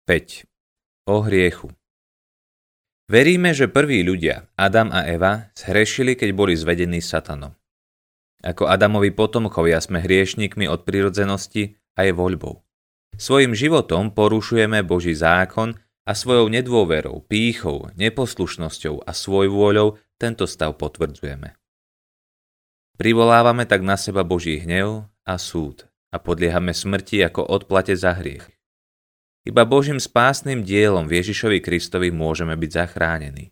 5. O hriechu. Veríme, že prví ľudia, Adam a Eva, zhrešili, keď boli zvedení satanom. Ako Adamovi potomkovia sme hriešnikmi od prirodzenosti a je voľbou. Svojim životom porušujeme Boží zákon a svojou nedôverou, pýchou, neposlušnosťou a svojvôľou tento stav potvrdzujeme. Privolávame tak na seba Boží hnev a súd a podliehame smrti ako odplate za hriech. Iba Božím spásnym dielom v Ježišovi Kristovi môžeme byť zachránení.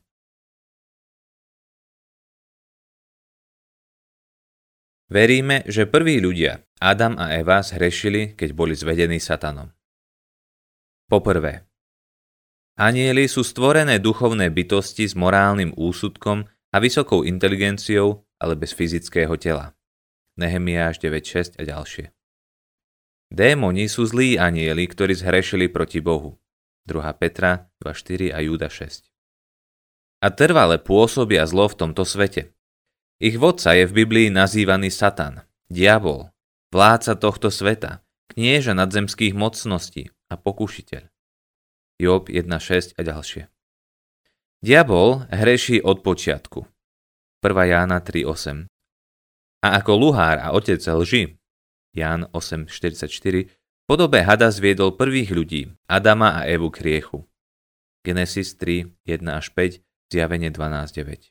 Veríme, že prví ľudia, Adam a Eva, zhrešili, keď boli zvedení satanom. Poprvé, anjeli sú stvorené duchovné bytosti s morálnym úsudkom a vysokou inteligenciou, ale bez fyzického tela. Nehemiáš 9.6 a ďalšie. Démoni sú zlí anjeli, ktorí zhrešili proti Bohu. 2. Petra 2.4 a Júda 6. A trvale pôsobia zlo v tomto svete. Ich vodca je v Biblii nazývaný Satan, diabol, vládca tohto sveta, knieža nadzemských mocností a pokušiteľ. Job 1.6 a ďalšie. Diabol hreší od počiatku. 1. Jána 3.8. A ako luhár a otec lži, Ján 8.44, v podobe hada zviedol prvých ľudí, Adama a Evu k hriechu. Genesis 3.1-5, Zjavenie 12.9.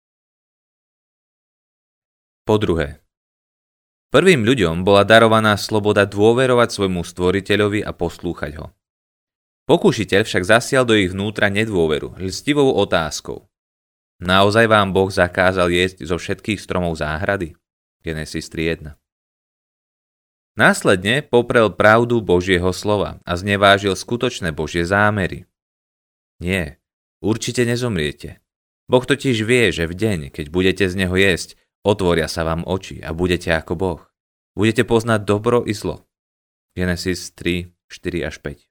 Po druhé, prvým ľuďom bola darovaná sloboda dôverovať svojmu stvoriteľovi a poslúchať ho. Pokušiteľ však zasial do ich vnútra nedôveru, lstivou otázkou. Naozaj vám Boh zakázal jesť zo všetkých stromov záhrady? Genesis 3.1. Následne poprel pravdu Božieho slova a znevážil skutočné Božie zámery. Nie, určite nezomriete. Boh totiž vie, že v deň, keď budete z neho jesť, otvoria sa vám oči a budete ako Boh. Budete poznať dobro i zlo. Genesis 3.4-5.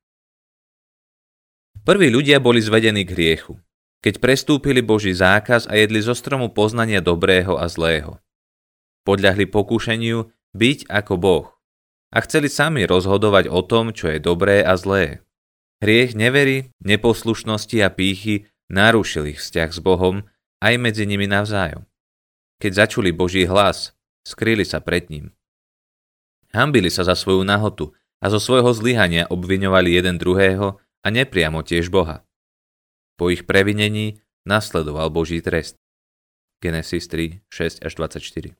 Prví ľudia boli zvedení k hriechu, keď prestúpili Boží zákaz a jedli zo stromu poznania dobrého a zlého. Podľahli pokúšeniu byť ako Boh a chceli sami rozhodovať o tom, čo je dobré a zlé. Hriech nevery, neposlušnosti a pýchy narušil ich vzťah s Bohom aj medzi nimi navzájom. Keď začuli Boží hlas, skryli sa pred ním. Hanbili sa za svoju nahotu a zo svojho zlyhania obviňovali jeden druhého a nepriamo tiež Boha. Po ich previnení nasledoval Boží trest. Genesis 3.6-24.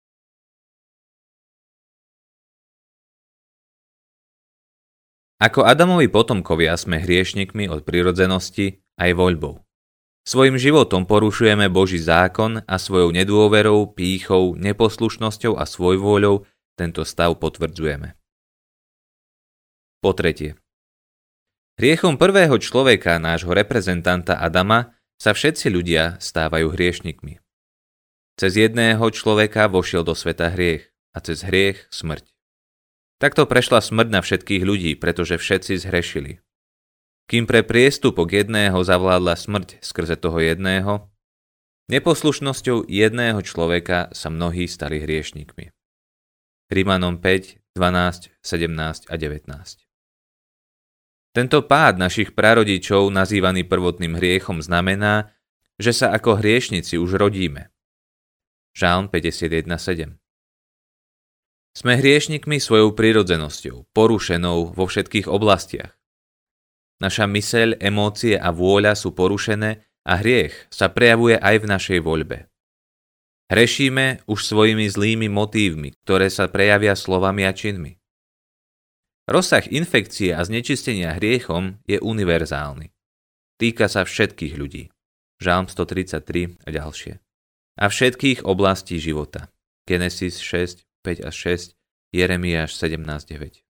Ako Adamovi potomkovia sme hriešnikmi od prirodzenosti aj voľbou. Svojim životom porušujeme Boží zákon a svojou nedôverou, pýchou, neposlušnosťou a svojvôľou tento stav potvrdzujeme. Po tretie. Hriechom prvého človeka, nášho reprezentanta Adama, sa všetci ľudia stávajú hriešnikmi. Cez jedného človeka vošiel do sveta hriech a cez hriech smrť. Takto prešla smrť na všetkých ľudí, pretože všetci zhrešili. Kým pre priestupok jedného zavládla smrť skrze toho jedného, neposlušnosťou jedného človeka sa mnohí stali hriešnikmi. Rimanom 5, 12, 17 a 19. Tento pád našich prarodičov, nazývaný prvotným hriechom, znamená, že sa ako hriešnici už rodíme. Žalm 51.7. Sme hriešnikmi svojou prirodzenosťou, porušenou vo všetkých oblastiach. Naša myseľ, emócie a vôľa sú porušené a hriech sa prejavuje aj v našej voľbe. Hrešíme už svojimi zlými motívmi, ktoré sa prejavia slovami a činmi. Rozsah infekcie a znečistenia hriechom je univerzálny. Týka sa všetkých ľudí. Žalm 133 a ďalšie. A všetkých oblastí života. Genesis 6, 5 a 6, Jeremiáš 17.9.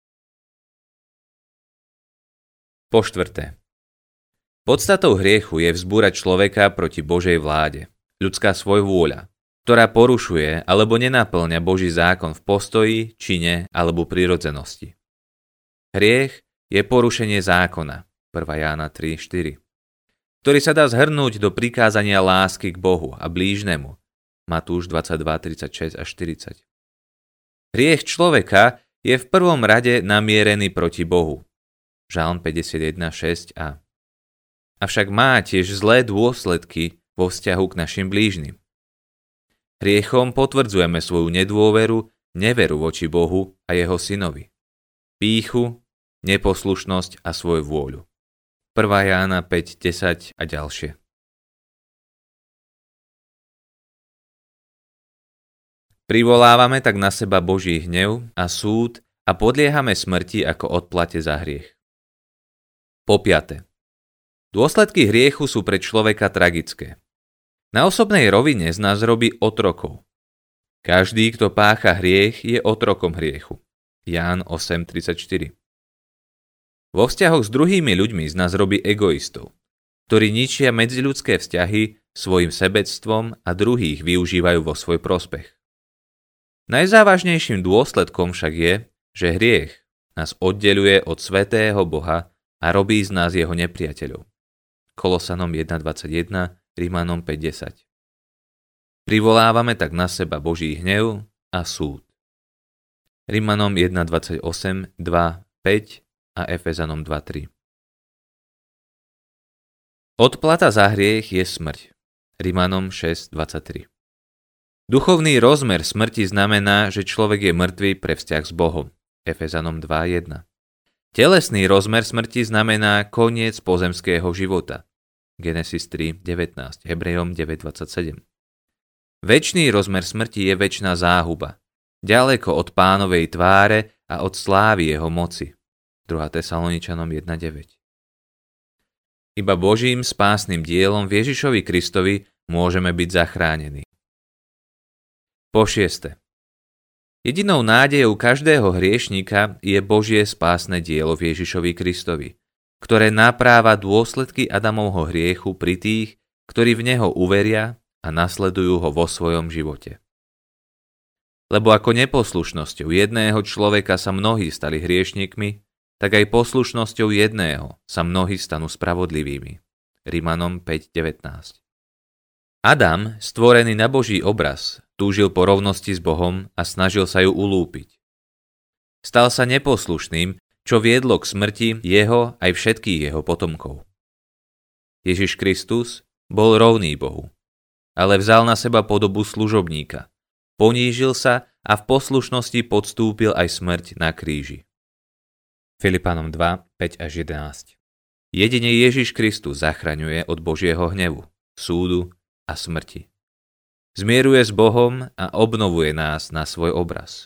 Po štvrté. Podstatou hriechu je vzbúrať človeka proti Božej vláde, ľudská svojvôľa, ktorá porušuje alebo nenaplňa Boží zákon v postoji, čine alebo prirodzenosti. Hriech je porušenie zákona, 1. Jána 3.4, ktorý sa dá zhrnúť do prikázania lásky k Bohu a blížnemu, Matúš 22.36 až 40. Hriech človeka je v prvom rade namierený proti Bohu. Žalm 51:6a. Avšak má tiež zlé dôsledky vo vzťahu k našim blížnym. Hriechom potvrdzujeme svoju nedôveru, neveru voči Bohu a jeho synovi. Pýchu, neposlušnosť a svoju vôľu. 1. Jána 5:10 a ďalšie. Privolávame tak na seba Boží hnev a súd a podliehame smrti ako odplate za hriech. Po piate. Dôsledky hriechu sú pre človeka tragické. Na osobnej rovine z nás robí otrokov. Každý, kto pácha hriech, je otrokom hriechu. Ján 8:34. Vo vzťahoch s druhými ľuďmi z nás robí egoistov, ktorí ničia medziľudské vzťahy svojim sebectvom a druhých využívajú vo svoj prospech. Najzávažnejším dôsledkom však je, že hriech nás oddeľuje od svätého Boha a robí z nás jeho nepriateľov. Kolosanom 1:21, Rímanom 5:10. Privolávame tak na seba Boží hnev a súd. Rímanom 1:28, 2:5 a Efezanom 2:3. Odplata za hriech je smrť. Rímanom 6:23. Duchovný rozmer smrti znamená, že človek je mŕtvy pre vzťah s Bohom. Efezanom 2:1. Telesný rozmer smrti znamená koniec pozemského života. Genesis 3:19, Hebrejom 9:27. Večný rozmer smrti je večná záhuba, ďaleko od Pánovej tváre a od slávy jeho moci. 2. Tesaloničanom 1:9. Iba Božím spásnym dielom v Ježišovi Kristovi môžeme byť zachránení. Po šieste. Jedinou nádejou každého hriešnika je Božie spásne dielo v Ježišovi Kristovi, ktoré napráva dôsledky Adamovho hriechu pri tých, ktorí v neho uveria a nasledujú ho vo svojom živote. Lebo ako neposlušnosťou jedného človeka sa mnohí stali hriešnikmi, tak aj poslušnosťou jedného sa mnohí stanú spravodlivými. Rímanom 5:19. Adam, stvorený na Boží obraz, túžil po rovnosti s Bohom a snažil sa ju ulúpiť. Stal sa neposlušným, čo viedlo k smrti jeho aj všetkých jeho potomkov. Ježiš Kristus bol rovný Bohu, ale vzal na seba podobu služobníka, ponížil sa a v poslušnosti podstúpil aj smrť na kríži. Filipanom 2:5-11. Jedine Ježiš Kristus zachraňuje od Božieho hnevu, súdu a smrti. Zmieruje s Bohom a obnovuje nás na svoj obraz.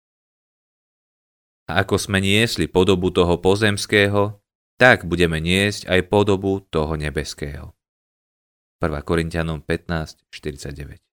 A ako sme niesli podobu toho pozemského, tak budeme niesť aj podobu toho nebeského. 1. Korinťanom 15:49.